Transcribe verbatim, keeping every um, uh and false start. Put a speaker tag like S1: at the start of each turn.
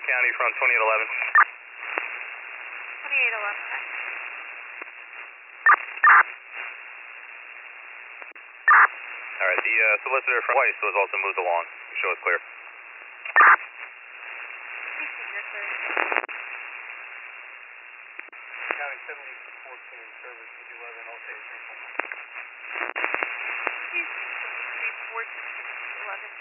S1: County from twenty-eight eleven.
S2: twenty-eight eleven.
S1: Alright, the uh, solicitor from Weiss was also moved along. Show is clear.
S3: County seventy fourteen service eleven, okay.
S2: Excuse me, seventy-three fourteen eleven.